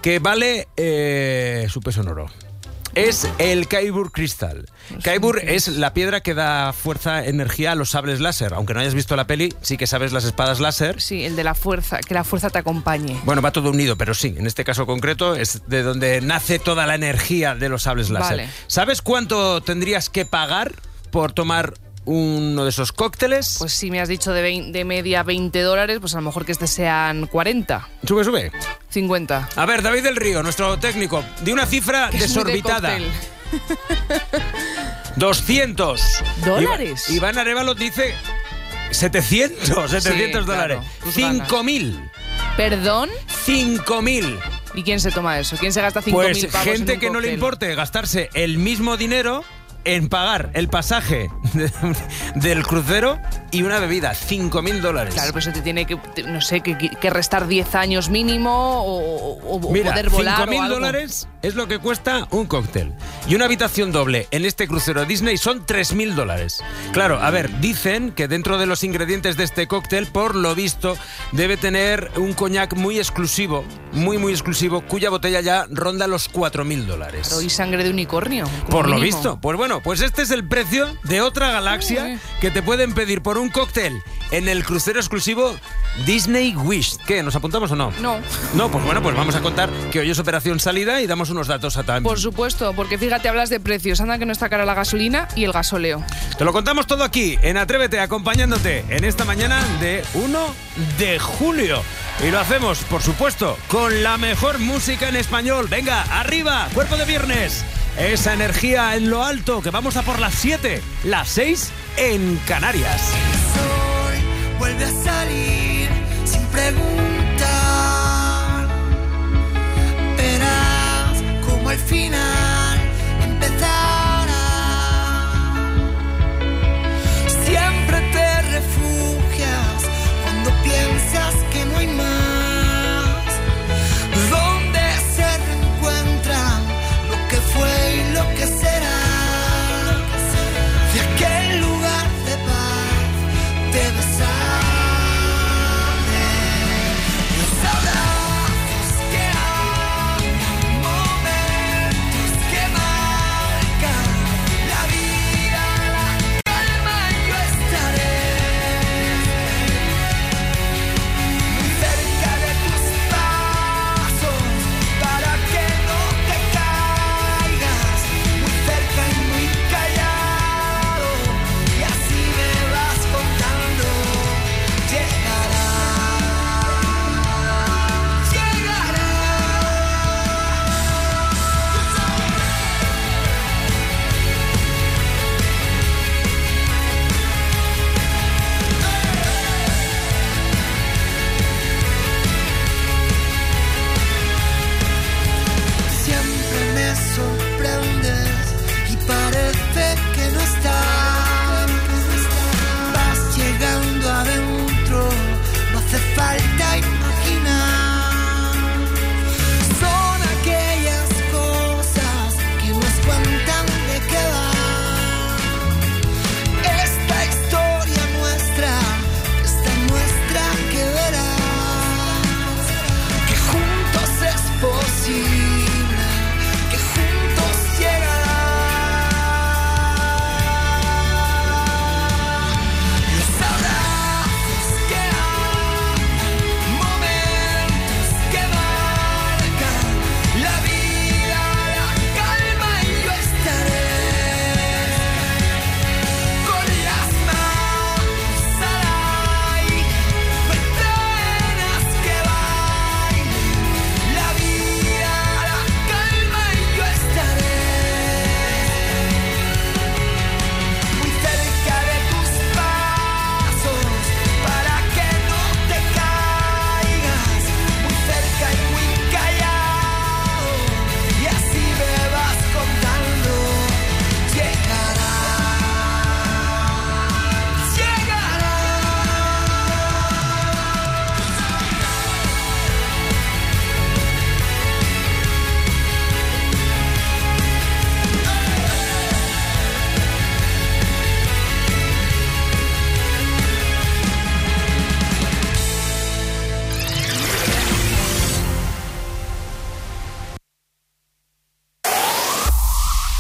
que vale eh, su peso en oro. Es el Kyber Crystal. Kyber es la piedra que da fuerza, energía a los sables láser. Aunque no hayas visto la peli, sí que sabes las espadas láser. Sí, el de la fuerza, que la fuerza te acompañe. Bueno, va todo unido, pero sí, en este caso concreto es de donde nace toda la energía de los sables láser. Vale. ¿Sabes cuánto tendrías que pagar por tomar uno de esos cócteles? Pues si me has dicho de, veinte, de media veinte dólares, pues a lo mejor que este sean cuarenta. Sube, sube. cincuenta. A ver, David del Río, nuestro técnico, di una cifra Que es muy de desorbitada. cóctel. doscientos. ¿Dólares? Iván, Iván Arevalo dice setecientos, setecientos Sí, dólares. claro, tus cinco mil. ¿Perdón? cinco mil. ¿Y quién se toma eso? ¿Quién se gasta cinco mil Pues pavos en gente un que no le cóctel? importe gastarse el mismo dinero en pagar el pasaje de- del crucero y una bebida, cinco mil dólares. Claro, pues te tiene que, te- no sé, que, que restar diez años mínimo o, o- o Mira, poder volar cinco o mil algo. dólares es lo que cuesta un cóctel. Y una habitación doble en este crucero Disney son tres mil dólares. Claro, a ver, dicen que dentro de los ingredientes de este cóctel, por lo visto, debe tener un coñac muy exclusivo, muy, muy exclusivo, cuya botella ya ronda los cuatro mil dólares. Pero y sangre de unicornio. como Por lo mínimo. visto. Pues bueno, pues este es el precio de otra galaxia que te pueden pedir por un cóctel en el crucero exclusivo Disney Wish. ¿Qué? ¿Nos apuntamos o no? No. No, pues bueno, pues vamos a contar que hoy es operación salida y damos unos datos a también. Por supuesto, porque fíjate, hablas de precios. Anda que no está cara la gasolina y el gasóleo. Te lo contamos todo aquí en Atrévete, acompañándote en esta mañana de uno de julio. Y lo hacemos, por supuesto, con la mejor música en español. Venga, arriba, cuerpo de viernes. Esa energía en lo alto, que vamos a por las siete, las seis en Canarias. Hoy vuelve a salir sin preguntar. Verás como al final empezará. Siempre te refugias cuando piensas que no hay más. Donde se reencuentran lo que fue y lo que será. De aquel lugar de paz debes saber. Los abrazos que hay, momentos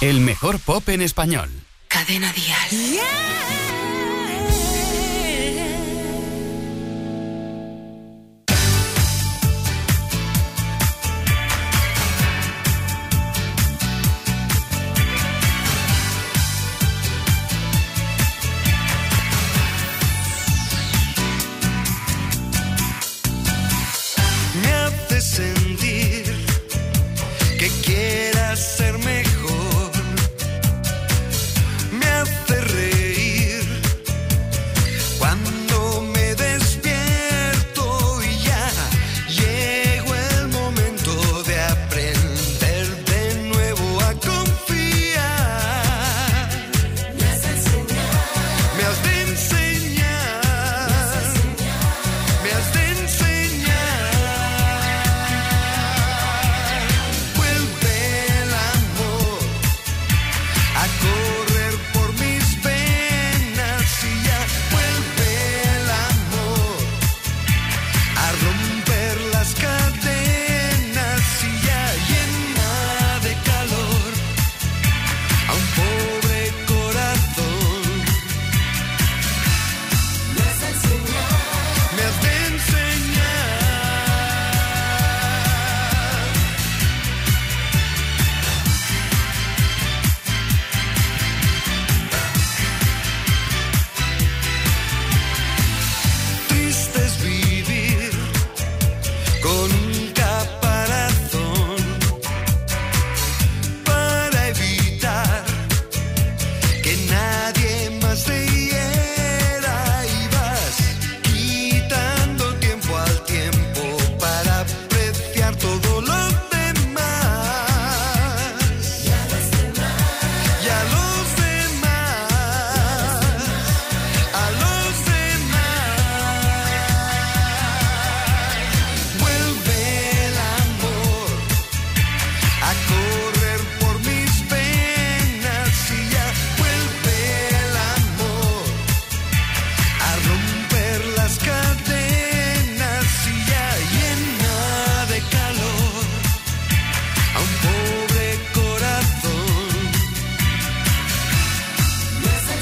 El mejor pop en español. Cadena Dial. Me hace sentir que quieras ser mejor. Me hace reír cuando me despierto y ya llegó el momento de aprender de nuevo a confiar. Me has de enseñar, me has de enseñar, me has de enseñar. Vuelve el amor a correr por mis venas y ya vuelve el amor a romper las cadenas y ya llena de calor a un pobre corazón. Me has de enseñar, me has de enseñar. Triste es vivir con un caparazón para evitar que nadie más te